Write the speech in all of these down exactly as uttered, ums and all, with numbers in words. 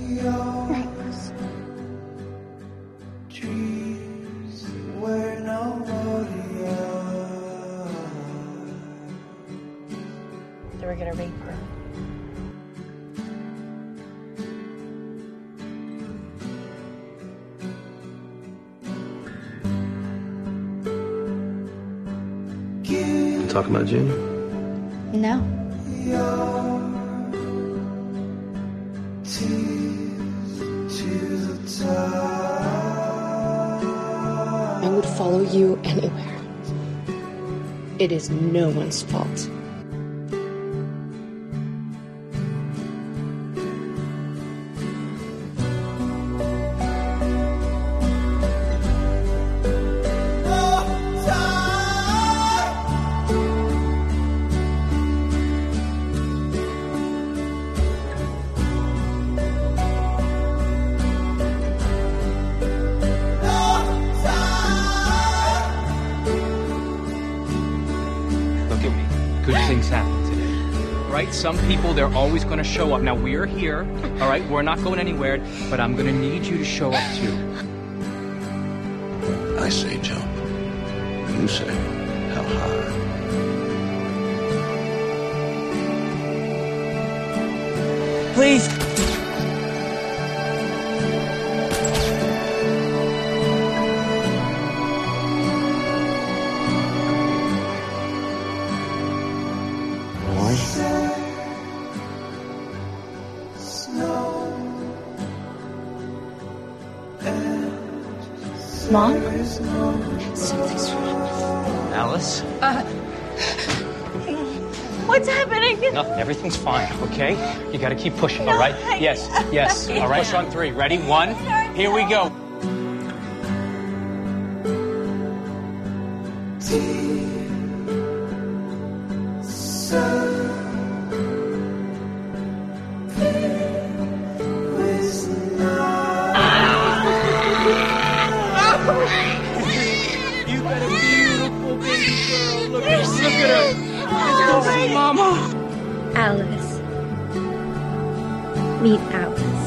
Thanks. They were gonna rape her. You talking about Junior? No. I would follow you anywhere. It is no one's fault. Look at me. Good things happen today. Right? Some people, they're always going to show up. Now, we're here, all right? We're not going anywhere, but I'm going to need you to show up, too. I say jump. You say how high. Please. Mom? Something's wrong. Alice? Uh, what's happening? Nothing. Everything's fine, okay? You got to keep pushing, No, all right? I- Yes, yes. All right, push on three. Ready? One. Here we go. You got a beautiful baby girl. Look at her. Look at her. Go see Mama. Alice. Meet Alice.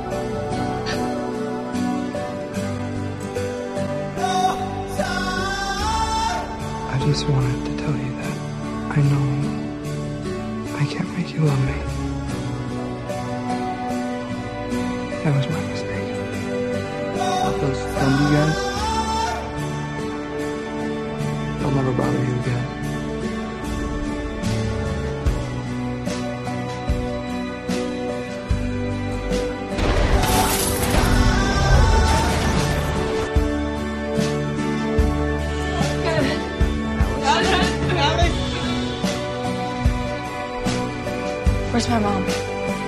I just wanted to tell you that I know I can't make you love me. That was my mistake. I'll just film you guys. I'll never bother you again. Where's my mom?